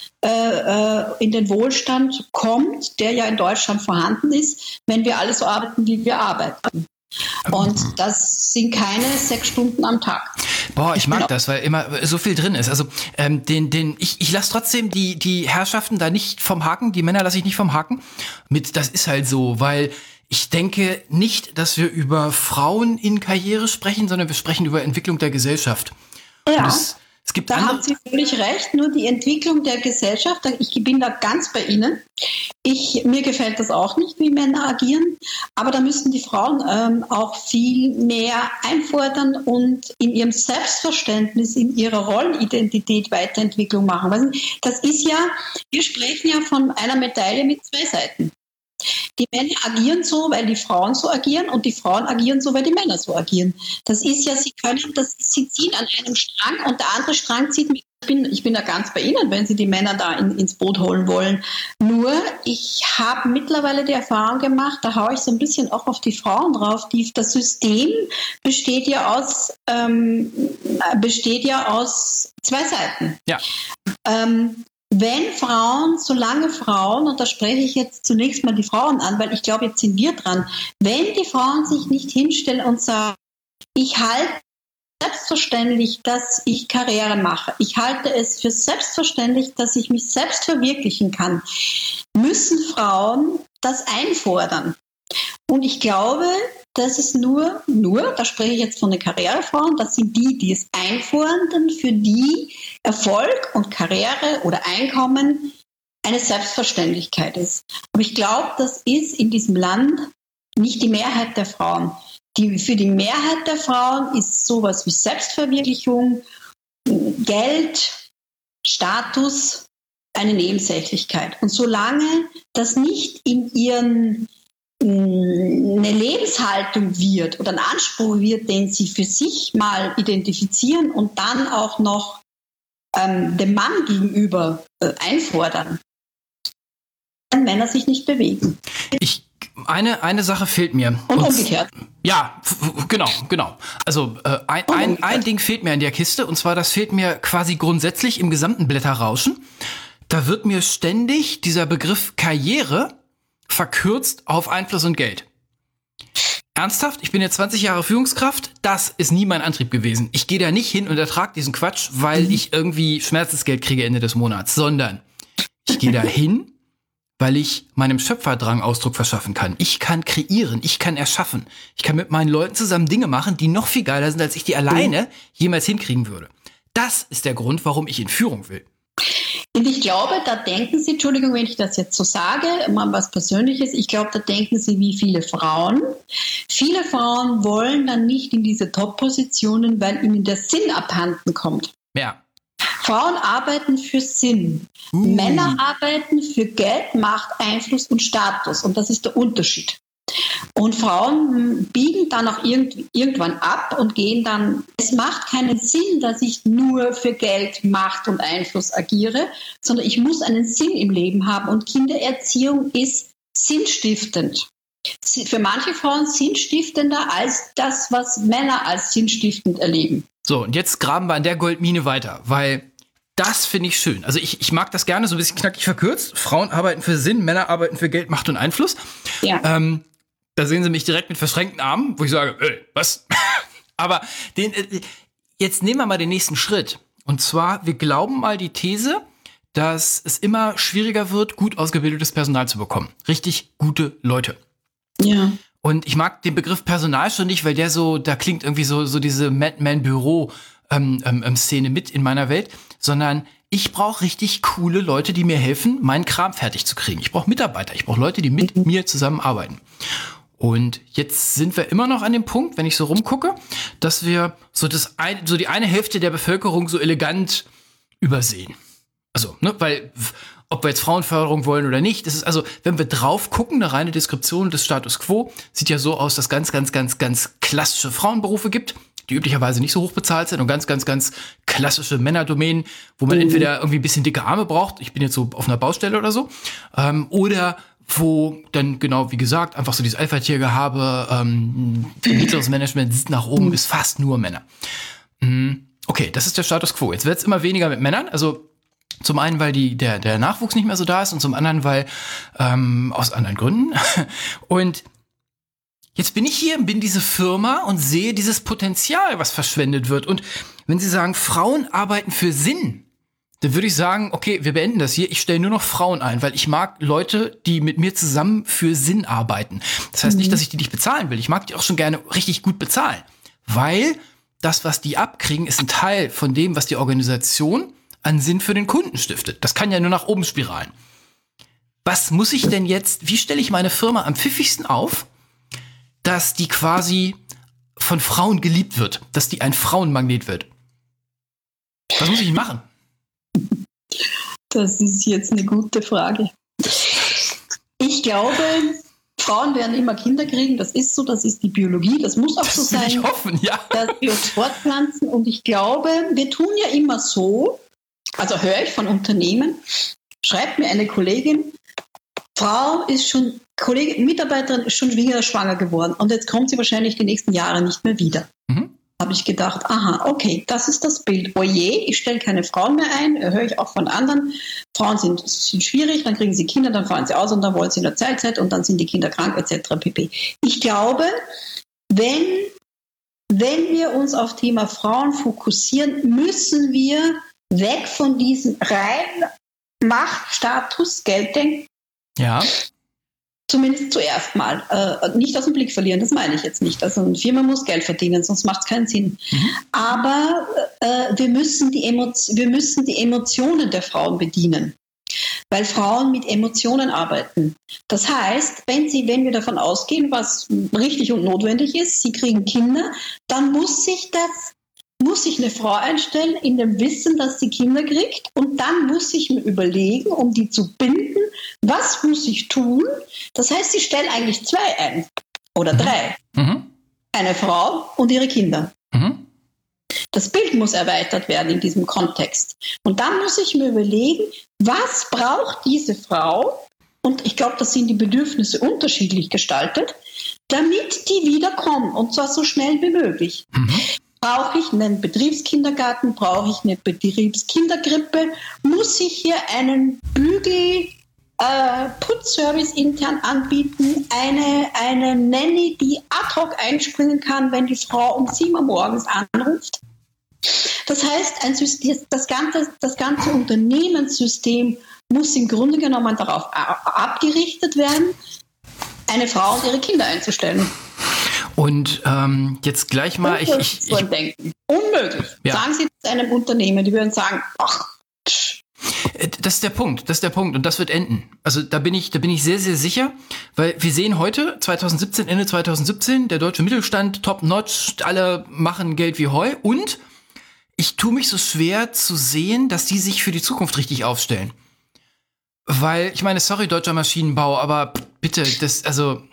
äh, in den Wohlstand kommt, der ja in Deutschland vorhanden ist, wenn wir alle so arbeiten, wie wir arbeiten. Und das sind keine sechs Stunden am Tag. Boah, ich mag das, weil immer so viel drin ist. Also ähm, den, den, ich, ich lasse trotzdem die, die Herrschaften da nicht vom Haken, die Männer lasse ich nicht vom Haken. Mit, das ist halt so, weil ich denke nicht, dass wir über Frauen in Karriere sprechen, sondern wir sprechen über Entwicklung der Gesellschaft. Ja. Es, es gibt da andere- haben Sie völlig recht, nur die Entwicklung der Gesellschaft, ich bin da ganz bei Ihnen. Ich, mir gefällt das auch nicht, wie Männer agieren, aber da müssen die Frauen ähm, auch viel mehr einfordern und in ihrem Selbstverständnis, in ihrer Rollenidentität Weiterentwicklung machen. Weißt du, das ist ja, wir sprechen ja von einer Medaille mit zwei Seiten. Die Männer agieren so, weil die Frauen so agieren und die Frauen agieren so, weil die Männer so agieren. Das ist ja, sie können, das, sie ziehen an einem Strang und der andere Strang zieht mit. Ich bin, ich bin da ganz bei Ihnen, wenn Sie die Männer da in, ins Boot holen wollen. Nur, ich habe mittlerweile die Erfahrung gemacht, da haue ich so ein bisschen auch auf die Frauen drauf. Die, das System besteht ja aus, ähm, besteht ja aus zwei Seiten. Ja. Ähm, Wenn Frauen, solange Frauen, und da spreche ich jetzt zunächst mal die Frauen an, weil ich glaube, jetzt sind wir dran, wenn die Frauen sich nicht hinstellen und sagen, ich halte selbstverständlich, dass ich Karriere mache, ich halte es für selbstverständlich, dass ich mich selbst verwirklichen kann, müssen Frauen das einfordern. Und ich glaube, das ist nur, nur, da spreche ich jetzt von den Karrierefrauen, das sind die, die es einfordern, für die Erfolg und Karriere oder Einkommen eine Selbstverständlichkeit ist. Aber ich glaube, das ist in diesem Land nicht die Mehrheit der Frauen. Die, für die Mehrheit der Frauen ist sowas wie Selbstverwirklichung, Geld, Status eine Nebensächlichkeit. Und solange das nicht in ihren eine Lebenshaltung wird oder ein Anspruch wird, den sie für sich mal identifizieren und dann auch noch ähm, dem Mann gegenüber äh, einfordern, können Männer sich nicht bewegen. Ich, eine, eine Sache fehlt mir. Und, und umgekehrt. Ja, f- f- genau, genau. Also äh, ein, ein, ein Ding fehlt mir in der Kiste, und zwar, das fehlt mir quasi grundsätzlich im gesamten Blätterrauschen. Da wird mir ständig dieser Begriff Karriere verkürzt auf Einfluss und Geld. Ernsthaft? Ich bin jetzt zwanzig Jahre Führungskraft. Das ist nie mein Antrieb gewesen. Ich gehe da nicht hin und ertrage diesen Quatsch, weil ich irgendwie Schmerzensgeld kriege Ende des Monats, sondern ich gehe da hin, weil ich meinem Schöpferdrang Ausdruck verschaffen kann. Ich kann kreieren, ich kann erschaffen. Ich kann mit meinen Leuten zusammen Dinge machen, die noch viel geiler sind, als ich die alleine jemals hinkriegen würde. Das ist der Grund, warum ich in Führung will. Und ich glaube, da denken Sie, Entschuldigung, wenn ich das jetzt so sage, mal was Persönliches, ich glaube, da denken Sie wie viele Frauen. Viele Frauen wollen dann nicht in diese Top-Positionen, weil ihnen der Sinn abhanden kommt. Ja. Frauen arbeiten für Sinn. Uh. Männer arbeiten für Geld, Macht, Einfluss und Status. Und das ist der Unterschied. Und Frauen biegen dann auch irgend, irgendwann ab und gehen dann, es macht keinen Sinn, dass ich nur für Geld, Macht und Einfluss agiere, sondern ich muss einen Sinn im Leben haben. Und Kindererziehung ist sinnstiftend. Für manche Frauen sinnstiftender als das, was Männer als sinnstiftend erleben. So, und jetzt graben wir an der Goldmine weiter, weil das finde ich schön. Also ich, ich mag das gerne so ein bisschen knackig verkürzt. Frauen arbeiten für Sinn, Männer arbeiten für Geld, Macht und Einfluss. Ja. Ähm, da sehen sie mich direkt mit verschränkten Armen, wo ich sage, ey, was? Aber den, äh, jetzt nehmen wir mal den nächsten Schritt. Und zwar, wir glauben mal die These, dass es immer schwieriger wird, gut ausgebildetes Personal zu bekommen. Richtig gute Leute. Ja. Und ich mag den Begriff Personal schon nicht, weil der so, da klingt irgendwie so, so diese Madman-Büro-Szene ähm, ähm, mit in meiner Welt, sondern ich brauche richtig coole Leute, die mir helfen, meinen Kram fertig zu kriegen. Ich brauche Mitarbeiter, ich brauche Leute, die mit mhm. mir zusammenarbeiten. Und jetzt sind wir immer noch an dem Punkt, wenn ich so rumgucke, dass wir so das ein, so die eine Hälfte der Bevölkerung so elegant übersehen. Also, ne, weil ob wir jetzt Frauenförderung wollen oder nicht, das ist also, wenn wir drauf gucken, eine reine Deskription des Status Quo, sieht ja so aus, dass ganz, ganz, ganz, ganz klassische Frauenberufe gibt, die üblicherweise nicht so hoch bezahlt sind und ganz, ganz, ganz klassische Männerdomänen, wo man mhm. entweder irgendwie ein bisschen dicke Arme braucht, ich bin jetzt so auf einer Baustelle oder so, ähm, oder wo dann genau, wie gesagt, einfach so dieses Alpha-Tier-Gehabe, ähm, mittleres Management sitzt nach oben, ist fast nur Männer. Mhm. Okay, das ist der Status Quo. Jetzt wird es immer weniger mit Männern, also zum einen, weil die, der, der Nachwuchs nicht mehr so da ist und zum anderen, weil ähm, aus anderen Gründen. Und jetzt bin ich hier, bin diese Firma und sehe dieses Potenzial, was verschwendet wird. Und wenn Sie sagen, Frauen arbeiten für Sinn, dann würde ich sagen, okay, wir beenden das hier. Ich stelle nur noch Frauen ein, weil ich mag Leute, die mit mir zusammen für Sinn arbeiten. Das heißt mhm. nicht, dass ich die nicht bezahlen will. Ich mag die auch schon gerne richtig gut bezahlen. Weil das, was die abkriegen, ist ein Teil von dem, was die Organisation an Sinn für den Kunden stiftet. Das kann ja nur nach oben spiralen. Was muss ich denn jetzt, wie stelle ich meine Firma am pfiffigsten auf, dass die quasi von Frauen geliebt wird, dass die ein Frauenmagnet wird? Was muss ich machen? Das ist jetzt eine gute Frage. Ich glaube, Frauen werden immer Kinder kriegen, das ist so, das ist die Biologie, das muss auch das so sein. Ich hoffen, ja. Dass wir uns fortpflanzen und ich glaube, wir tun ja immer so, also höre ich von Unternehmen, schreibt mir eine Kollegin, Frau ist schon, Kollegin, Mitarbeiterin ist schon wieder schwanger geworden und jetzt kommt sie wahrscheinlich die nächsten Jahre nicht mehr wieder. Mhm. Habe ich gedacht, aha, okay, das ist das Bild. Oje, ich stelle keine Frauen mehr ein, höre ich auch von anderen. Frauen sind, sind schwierig, dann kriegen sie Kinder, dann fahren sie aus und dann wollen sie in der Teilzeit und dann sind die Kinder krank et cetera pp. Ich glaube, wenn, wenn wir uns auf Thema Frauen fokussieren, müssen wir weg von diesem rein Macht, Status, Geld denken. Ja. Zumindest zuerst mal. Äh, nicht aus dem Blick verlieren, das meine ich jetzt nicht. Also eine Firma muss Geld verdienen, sonst macht es keinen Sinn. Mhm. Aber äh, wir, müssen die Emo- wir müssen die Emotionen der Frauen bedienen. Weil Frauen mit Emotionen arbeiten. Das heißt, wenn, sie, wenn wir davon ausgehen, was richtig und notwendig ist, sie kriegen Kinder, dann muss sich das muss ich eine Frau einstellen in dem Wissen, dass sie Kinder kriegt und dann muss ich mir überlegen, um die zu binden, was muss ich tun? Das heißt, ich stelle eigentlich zwei ein oder drei. Mhm. Eine Frau und ihre Kinder. Mhm. Das Bild muss erweitert werden in diesem Kontext. Und dann muss ich mir überlegen, was braucht diese Frau? Und ich glaube, das sind die Bedürfnisse unterschiedlich gestaltet, damit die wiederkommen und zwar so schnell wie möglich. Mhm. Brauche ich einen Betriebskindergarten? Brauche ich eine Betriebskindergrippe? Muss ich hier einen Bügel, äh, Putzservice intern anbieten? Eine, eine Nanny, die ad hoc einspringen kann, wenn die Frau um sieben Uhr morgens anruft? Das heißt, ein System, das, ganze, das ganze Unternehmenssystem muss im Grunde genommen darauf abgerichtet werden, eine Frau und ihre Kinder einzustellen. Und ähm, jetzt gleich mal, ich, ich, ich denken. Unmöglich. Ja. Sagen Sie das einem Unternehmen, die würden sagen, ach. Tsch. Das ist der Punkt, das ist der Punkt und das wird enden. Also da bin ich, da bin ich sehr, sehr sicher, weil wir sehen heute, zwanzig siebzehn, Ende zwanzig siebzehn, der deutsche Mittelstand, top notch, alle machen Geld wie Heu und ich tue mich so schwer zu sehen, dass die sich für die Zukunft richtig aufstellen. Weil, ich meine, sorry, deutscher Maschinenbau, aber bitte, das, also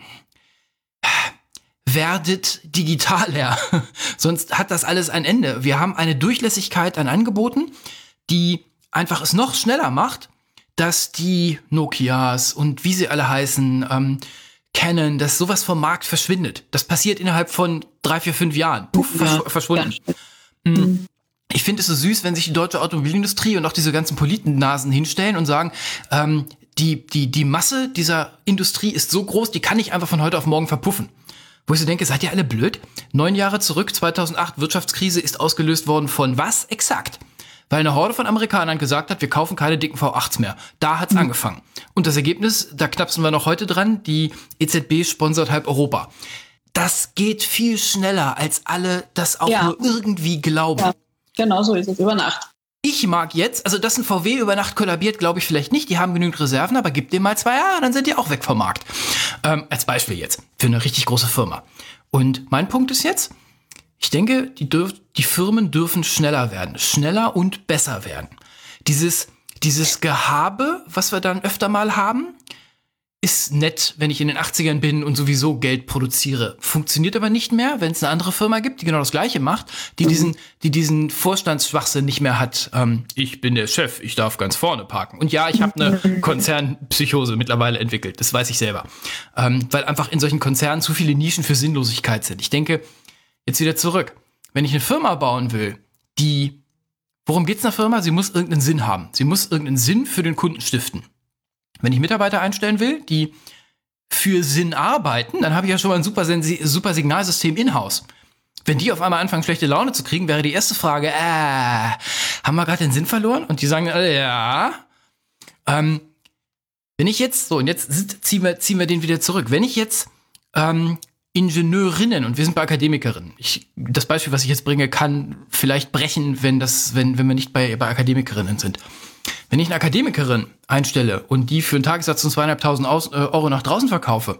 werdet digitaler. Sonst hat das alles ein Ende. Wir haben eine Durchlässigkeit an Angeboten, die einfach es noch schneller macht, dass die Nokias und wie sie alle heißen, ähm, Canon, dass sowas vom Markt verschwindet. Das passiert innerhalb von drei, vier, fünf Jahren. Puff, ja, versch- verschwunden. Ja. Mhm. Ich finde es so süß, wenn sich die deutsche Automobilindustrie und auch diese ganzen Politennasen hinstellen und sagen, ähm, die, die, die Masse dieser Industrie ist so groß, die kann nicht einfach von heute auf morgen verpuffen. Wo ich so denke, seid ihr alle blöd? Neun Jahre zurück, zweitausendacht, Wirtschaftskrise ist ausgelöst worden von was exakt? Weil eine Horde von Amerikanern gesagt hat, wir kaufen keine dicken V achts mehr. Da hat's mhm. angefangen. Und das Ergebnis, da knapsen wir noch heute dran, die E Z B sponsert halb Europa. Das geht viel schneller, als alle das auch ja. nur irgendwie glauben. Ja, genau so ist es, über Nacht. Ich mag jetzt, also dass ein V W über Nacht kollabiert, glaube ich vielleicht nicht. Die haben genügend Reserven, aber gib dem mal zwei Jahre, dann sind die auch weg vom Markt. Ähm, als Beispiel jetzt, für eine richtig große Firma. Und mein Punkt ist jetzt, ich denke, die, dürf, die Firmen dürfen schneller werden, schneller und besser werden. Dieses, dieses Gehabe, was wir dann öfter mal haben, ist nett, wenn ich in den achtzigern bin und sowieso Geld produziere. Funktioniert aber nicht mehr, wenn es eine andere Firma gibt, die genau das Gleiche macht, die diesen, die diesen Vorstandsschwachsinn nicht mehr hat. Ähm, ich bin der Chef, ich darf ganz vorne parken. Und ja, ich habe eine Konzernpsychose mittlerweile entwickelt, das weiß ich selber. Ähm, weil einfach in solchen Konzernen zu viele Nischen für Sinnlosigkeit sind. Ich denke, jetzt wieder zurück. Wenn ich eine Firma bauen will, die, worum geht's einer Firma? Sie muss irgendeinen Sinn haben. Sie muss irgendeinen Sinn für den Kunden stiften. Wenn ich Mitarbeiter einstellen will, die für Sinn arbeiten, dann habe ich ja schon mal ein super, Sensi- super Signalsystem in-house. Wenn die auf einmal anfangen, schlechte Laune zu kriegen, wäre die erste Frage, äh, haben wir gerade den Sinn verloren? Und die sagen alle, ja. Ähm, wenn ich jetzt, so, und jetzt sind, ziehen, wir, ziehen wir den wieder zurück. Wenn ich jetzt ähm, Ingenieurinnen, und wir sind bei Akademikerinnen, ich, das Beispiel, was ich jetzt bringe, kann vielleicht brechen, wenn, das, wenn, wenn wir nicht bei, bei Akademikerinnen sind. Wenn ich eine Akademikerin einstelle und die für einen Tagessatz von zweieinhalbtausend Euro nach draußen verkaufe,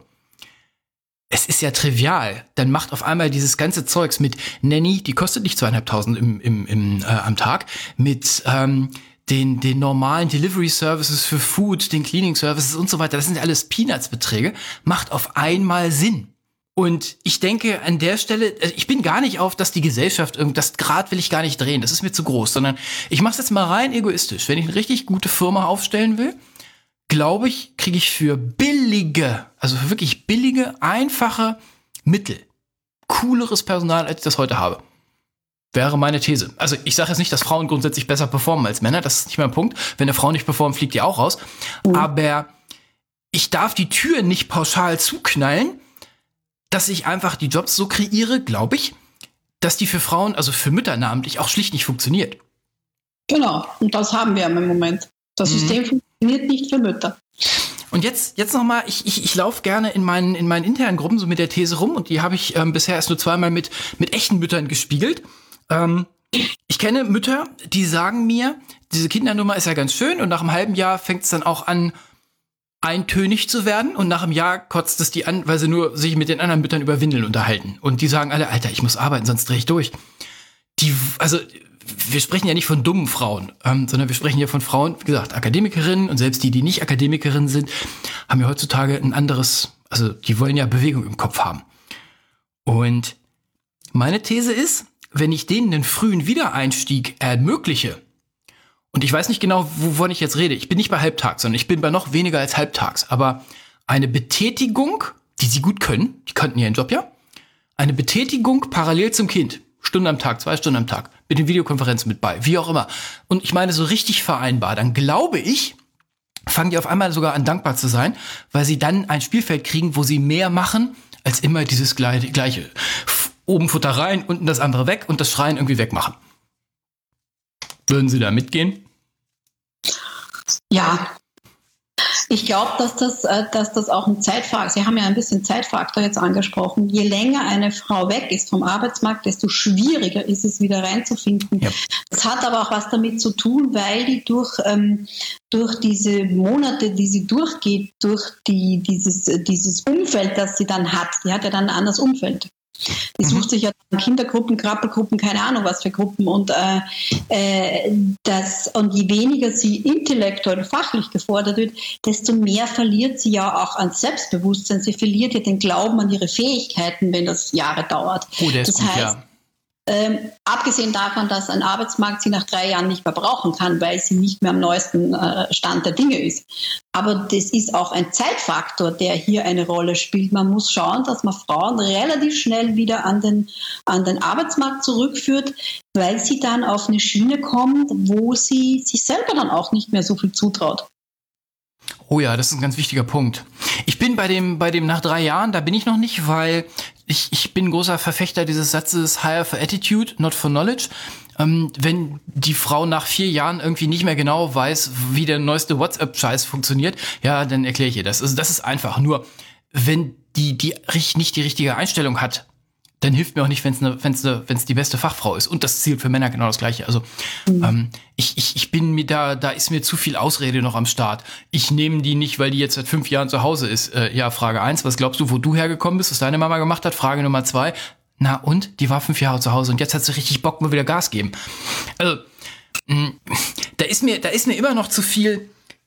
es ist ja trivial. Dann macht auf einmal dieses ganze Zeugs mit Nanny, die kostet nicht zweieinhalbtausend im, im, im, äh, am Tag, mit ähm, den, den normalen Delivery Services für Food, den Cleaning Services und so weiter, das sind ja alles Peanuts-Beträge, macht auf einmal Sinn. Und ich denke an der Stelle, ich bin gar nicht auf, dass die Gesellschaft, das Grad will ich gar nicht drehen, das ist mir zu groß, sondern ich mache es jetzt mal rein egoistisch. Wenn ich eine richtig gute Firma aufstellen will, glaube ich, kriege ich für billige, also für wirklich billige, einfache Mittel cooleres Personal, als ich das heute habe. Wäre meine These. Also ich sage jetzt nicht, dass Frauen grundsätzlich besser performen als Männer, das ist nicht mein Punkt. Wenn eine Frau nicht performt, fliegt die auch raus. Mhm. Aber ich darf die Tür nicht pauschal zuknallen, dass ich einfach die Jobs so kreiere, glaube ich, dass die für Frauen, also für Mütter namentlich, auch schlicht nicht funktioniert. Genau, und das haben wir im Moment. Das System mhm. funktioniert nicht für Mütter. Und jetzt, jetzt nochmal, ich, ich, ich laufe gerne in meinen, in meinen internen Gruppen so mit der These rum und die habe ich ähm, bisher erst nur zweimal mit, mit echten Müttern gespiegelt. Ähm, ich kenne Mütter, die sagen mir, diese Kindernummer ist ja ganz schön und nach einem halben Jahr fängt es dann auch an, eintönig zu werden und nach einem Jahr kotzt es die an, weil sie nur sich mit den anderen Müttern über Windeln unterhalten. Und die sagen alle, Alter, ich muss arbeiten, sonst drehe ich durch. Die, also, wir sprechen ja nicht von dummen Frauen, ähm, sondern wir sprechen ja von Frauen, wie gesagt, Akademikerinnen und selbst die, die nicht Akademikerinnen sind, haben ja heutzutage ein anderes, also die wollen ja Bewegung im Kopf haben. Und meine These ist, wenn ich denen einen frühen Wiedereinstieg ermögliche, und ich weiß nicht genau, wovon ich jetzt rede. Ich bin nicht bei halbtags, sondern ich bin bei noch weniger als halbtags. Aber eine Betätigung, die sie gut können, die könnten ihren Job ja, eine Betätigung parallel zum Kind, Stunde am Tag, zwei Stunden am Tag, mit den Videokonferenzen mit bei, wie auch immer. Und ich meine, so richtig vereinbar, dann glaube ich, fangen die auf einmal sogar an, dankbar zu sein, weil sie dann ein Spielfeld kriegen, wo sie mehr machen, als immer dieses gleiche. Oben Futter rein, unten das andere weg und das Schreien irgendwie wegmachen. Würden Sie da mitgehen? Ja, ich glaube, dass das, dass das auch ein Zeitfaktor, Sie haben ja ein bisschen Zeitfaktor jetzt angesprochen, je länger eine Frau weg ist vom Arbeitsmarkt, desto schwieriger ist es, wieder reinzufinden. Ja. Das hat aber auch was damit zu tun, weil die durch, ähm, durch diese Monate, die sie durchgeht, durch die, dieses, dieses Umfeld, das sie dann hat, die hat ja dann ein anderes Umfeld. Die sucht sich ja Kindergruppen, Krabbelgruppen, keine Ahnung was für Gruppen. Und, äh, äh, das, und je weniger sie intellektuell, fachlich gefordert wird, desto mehr verliert sie ja auch an Selbstbewusstsein. Sie verliert ja den Glauben an ihre Fähigkeiten, wenn das Jahre dauert. Oh, der ist das gut, heißt, ja. Ähm, abgesehen davon, dass ein Arbeitsmarkt sie nach drei Jahren nicht mehr brauchen kann, weil sie nicht mehr am neuesten äh, Stand der Dinge ist. Aber das ist auch ein Zeitfaktor, der hier eine Rolle spielt. Man muss schauen, dass man Frauen relativ schnell wieder an den, an den Arbeitsmarkt zurückführt, weil sie dann auf eine Schiene kommen, wo sie sich selber dann auch nicht mehr so viel zutraut. Oh ja, das ist ein ganz wichtiger Punkt. Ich bin bei dem, bei dem nach drei Jahren, da bin ich noch nicht, weil ich, ich bin großer Verfechter dieses Satzes Hire for Attitude, not for Knowledge. Ähm, wenn die Frau nach vier Jahren irgendwie nicht mehr genau weiß, wie der neueste WhatsApp-Scheiß funktioniert, ja, dann erkläre ich ihr das. Also das ist einfach. Nur, wenn die, die nicht die richtige Einstellung hat, dann hilft mir auch nicht, wenn es ne, wenn's ne, wenn's die beste Fachfrau ist. Und das zielt für Männer genau das Gleiche. Also mhm. ähm, ich, ich, ich bin mir da, da ist mir zu viel Ausrede noch am Start. Ich nehme die nicht, weil die jetzt seit fünf Jahren zu Hause ist. Äh, ja, Frage eins, was glaubst du, wo du hergekommen bist, was deine Mama gemacht hat? Frage Nummer zwei, na und? Die war fünf Jahre zu Hause und jetzt hat sie richtig Bock, mal wieder Gas geben. Also, mh, da ist mir, da ist mir immer noch zu viel,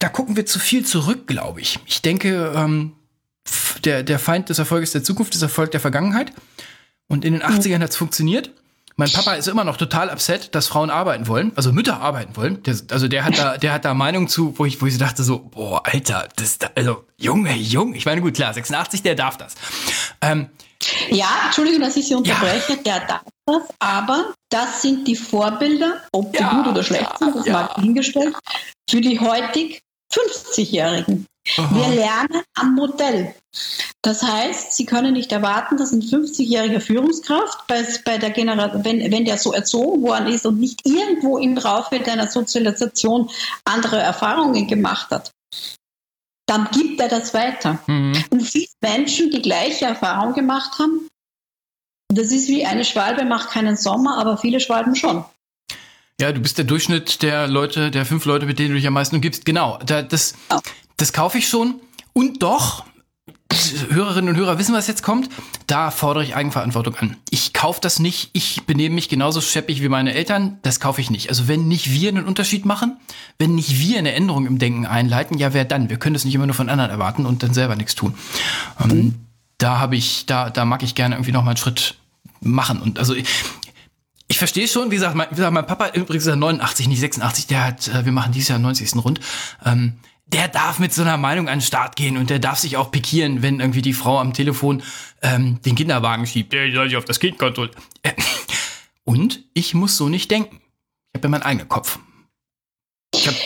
da gucken wir zu viel zurück, glaube ich. Ich denke, ähm, der, der Feind des Erfolges der Zukunft ist Erfolg der Vergangenheit. Und in den achtzigern hat es funktioniert. Mein Papa ist immer noch total upset, dass Frauen arbeiten wollen, also Mütter arbeiten wollen. Der, also der hat da, der hat da Meinung zu, wo ich, wo ich so dachte so, boah, Alter, das, also Junge, Jung. Ich meine, gut, klar, sechsundachtzig, der darf das. Ähm, ja, Entschuldigung, dass ich Sie unterbreche, ja. Der darf das, aber das sind die Vorbilder, ob sie ja, gut oder schlecht sind, das ja. mal hingestellt, für die heutig fünfzigjährigen. Aha. Wir lernen am Modell. Das heißt, Sie können nicht erwarten, dass ein fünfzigjähriger Führungskraft bei, bei der Generation, wenn, wenn der so erzogen worden ist und nicht irgendwo im Laufe deiner Sozialisation andere Erfahrungen gemacht hat, dann gibt er das weiter. Mhm. Und viele Menschen, die gleiche Erfahrung gemacht haben, das ist wie eine Schwalbe macht keinen Sommer, aber viele Schwalben schon. Ja, du bist der Durchschnitt der Leute, der fünf Leute, mit denen du dich am meisten umgibst. Genau, da, das, oh. das kaufe ich schon. Und doch, Hörerinnen und Hörer wissen, was jetzt kommt, da fordere ich Eigenverantwortung an. Ich kaufe das nicht, ich benehme mich genauso scheppig wie meine Eltern, das kaufe ich nicht. Also wenn nicht wir einen Unterschied machen, wenn nicht wir eine Änderung im Denken einleiten, ja, wer dann? Wir können das nicht immer nur von anderen erwarten und dann selber nichts tun. Mhm. Ähm, da habe ich, da, da mag ich gerne irgendwie noch mal einen Schritt machen. Und also ich, ich verstehe schon, wie gesagt, mein, wie gesagt, mein Papa übrigens ist neunundachtzig, nicht sechsundachtzig, der hat, wir machen dieses Jahr neunzigsten rund, ähm, der darf mit so einer Meinung an den Start gehen und der darf sich auch pikieren, wenn irgendwie die Frau am Telefon ähm, den Kinderwagen schiebt. Der soll sich auf das Kind kontrollieren. Und ich muss so nicht denken. Ich habe ja meinen eigenen Kopf. Ich hab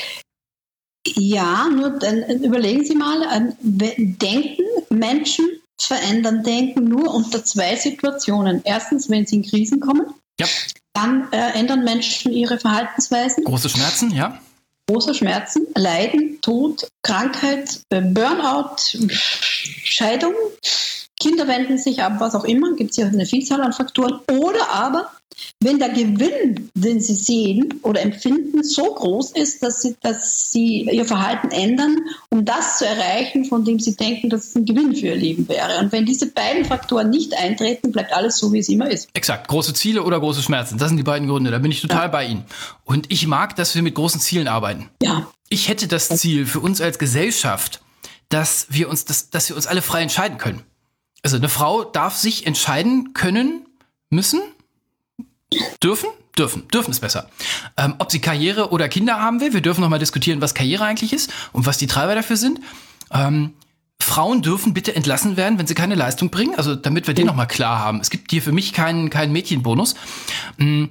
ja, nur dann überlegen Sie mal, denken Menschen verändern Denken nur unter zwei Situationen. Erstens, wenn sie in Krisen kommen. Ja. Dann äh, ändern Menschen ihre Verhaltensweisen. Große Schmerzen, ja. Große Schmerzen, Leiden, Tod, Krankheit, Burnout, Scheidung, Kinder wenden sich ab, was auch immer, gibt es ja eine Vielzahl an Faktoren. Oder aber, wenn der Gewinn, den sie sehen oder empfinden, so groß ist, dass sie, dass sie ihr Verhalten ändern, um das zu erreichen, von dem sie denken, dass es ein Gewinn für ihr Leben wäre. Und wenn diese beiden Faktoren nicht eintreten, bleibt alles so, wie es immer ist. Exakt. Große Ziele oder große Schmerzen. Das sind die beiden Gründe. Da bin ich total ja. bei Ihnen. Und ich mag, dass wir mit großen Zielen arbeiten. Ja. Ich hätte das Ziel für uns als Gesellschaft, dass wir uns, das, dass wir uns alle frei entscheiden können. Also eine Frau darf sich entscheiden können, müssen, dürfen, dürfen, dürfen ist besser. Ähm, ob sie Karriere oder Kinder haben will, wir dürfen noch mal diskutieren, was Karriere eigentlich ist und was die Treiber dafür sind. Ähm, Frauen dürfen bitte entlassen werden, wenn sie keine Leistung bringen, also damit wir den noch mal klar haben. Es gibt hier für mich keinen, keinen Mädchenbonus. Ähm,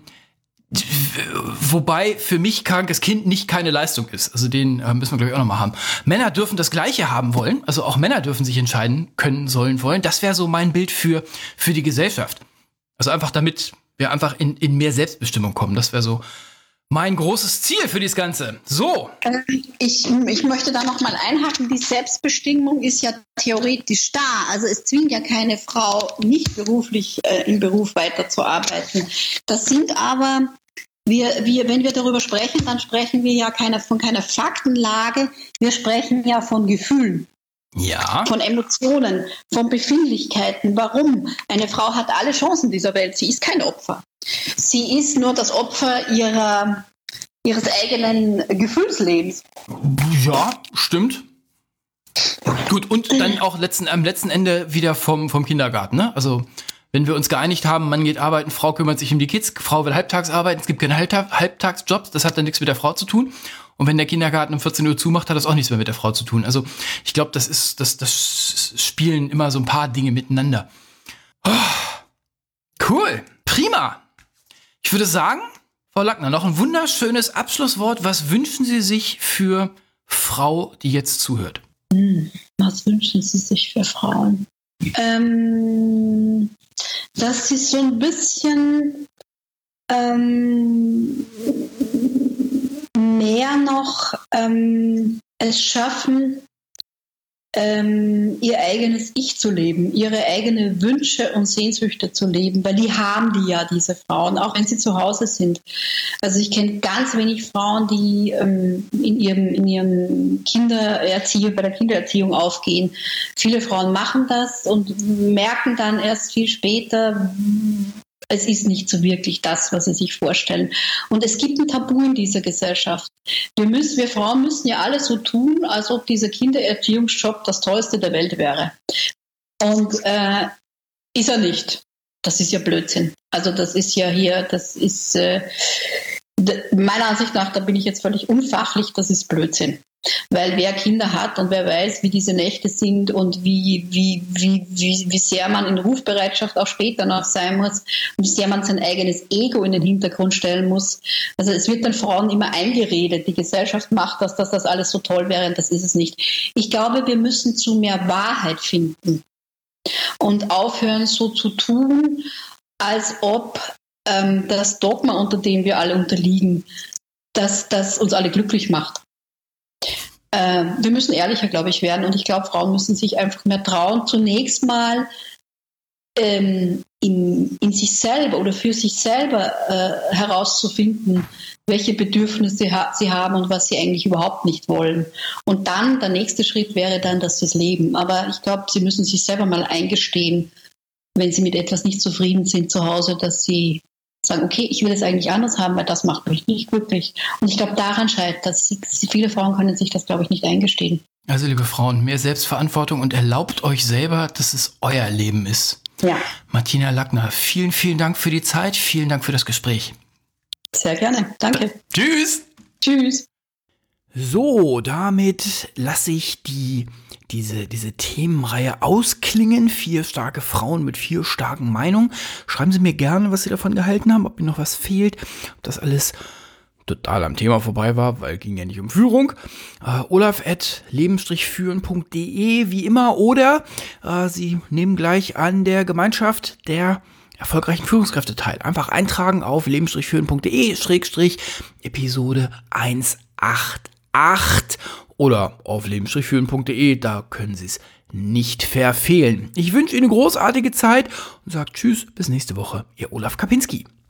Wobei für mich krankes Kind nicht keine Leistung ist. Also den äh, müssen wir, glaube ich, auch nochmal haben. Männer dürfen das Gleiche haben wollen. Also auch Männer dürfen sich entscheiden können, sollen, wollen. Das wäre so mein Bild für, für die Gesellschaft. Also einfach damit wir einfach in, in mehr Selbstbestimmung kommen. Das wäre so mein großes Ziel für das Ganze. So. Ich, ich möchte da nochmal einhaken. Die Selbstbestimmung ist ja theoretisch da. Also es zwingt ja keine Frau, nicht beruflich äh, im Beruf weiterzuarbeiten. Das sind aber, wir, wir, wenn wir darüber sprechen, dann sprechen wir ja keine, von keiner Faktenlage. Wir sprechen ja von Gefühlen. Ja. Von Emotionen, von Befindlichkeiten. Warum? Eine Frau hat alle Chancen dieser Welt. Sie ist kein Opfer. Sie ist nur das Opfer ihrer, ihres eigenen Gefühlslebens. Ja, stimmt. Gut, und dann auch letzten, am letzten Ende wieder vom, vom Kindergarten, ne? Also, wenn wir uns geeinigt haben, Mann geht arbeiten, Frau kümmert sich um die Kids, Frau will halbtags arbeiten, es gibt keine Halbtag, Halbtagsjobs, das hat dann nichts mit der Frau zu tun. Und wenn der Kindergarten um vierzehn Uhr zumacht, hat das auch nichts mehr mit der Frau zu tun. Also ich glaube, das ist, das, das spielen immer so ein paar Dinge miteinander. Oh, cool, prima. Ich würde sagen, Frau Lackner, noch ein wunderschönes Abschlusswort. Was wünschen Sie sich für Frau, die jetzt zuhört? Was wünschen Sie sich für Frauen? Ähm, dass sie so ein bisschen ähm, mehr noch ähm, es schaffen, ähm, ihr eigenes Ich zu leben, ihre eigenen Wünsche und Sehnsüchte zu leben, weil die haben die ja, diese Frauen, auch wenn sie zu Hause sind. Also ich kenne ganz wenig Frauen, die ähm, in ihrem, in ihrem Kindererziehung, bei der Kindererziehung aufgehen. Viele Frauen machen das und merken dann erst viel später, Es ist nicht so wirklich das, was sie sich vorstellen. Und es gibt ein Tabu in dieser Gesellschaft. Wir müssen, wir Frauen müssen ja alle so tun, als ob dieser Kindererziehungsjob das Tollste der Welt wäre. Und äh, ist er nicht. Das ist ja Blödsinn. Also das ist ja hier, das ist äh, meiner Ansicht nach, da bin ich jetzt völlig unfachlich, das ist Blödsinn. Weil wer Kinder hat und wer weiß, wie diese Nächte sind und wie, wie, wie, wie, wie sehr man in Rufbereitschaft auch später noch sein muss und wie sehr man sein eigenes Ego in den Hintergrund stellen muss. Also es wird den Frauen immer eingeredet, die Gesellschaft macht das, dass das alles so toll wäre, und das ist es nicht. Ich glaube, wir müssen zu mehr Wahrheit finden und aufhören, so zu tun, als ob ähm, das Dogma, unter dem wir alle unterliegen, dass das uns alle glücklich macht. Wir müssen ehrlicher, glaube ich, werden. Und ich glaube, Frauen müssen sich einfach mehr trauen, zunächst mal ähm, in, in sich selber oder für sich selber äh, herauszufinden, welche Bedürfnisse sie, ha- sie haben und was sie eigentlich überhaupt nicht wollen. Und dann, der nächste Schritt wäre dann das, das Leben. Aber ich glaube, sie müssen sich selber mal eingestehen, wenn sie mit etwas nicht zufrieden sind zu Hause, dass sie sagen, okay, ich will es eigentlich anders haben, weil das macht mich nicht glücklich. Und ich glaube, daran scheitert das. Viele Frauen können sich das, glaube ich, nicht eingestehen. Also, liebe Frauen, mehr Selbstverantwortung und erlaubt euch selber, dass es euer Leben ist. Ja. Martina Lackner, vielen, vielen Dank für die Zeit. Vielen Dank für das Gespräch. Sehr gerne. Danke. Tschüss. Tschüss. So, damit lasse ich die, diese, diese Themenreihe ausklingen. Vier starke Frauen mit vier starken Meinungen. Schreiben Sie mir gerne, was Sie davon gehalten haben, ob Ihnen noch was fehlt, ob das alles total am Thema vorbei war, weil es ging ja nicht um Führung. Uh, olaf at leben führen punkt de wie immer, oder uh, Sie nehmen gleich an der Gemeinschaft der erfolgreichen Führungskräfte teil. Einfach eintragen auf leben führen punkt de Schrägstrich Episode hundertachtundachtzig oder auf leben führen punkt de, da können Sie es nicht verfehlen. Ich wünsche Ihnen eine großartige Zeit und sage Tschüss, bis nächste Woche. Ihr Olaf Kapinski.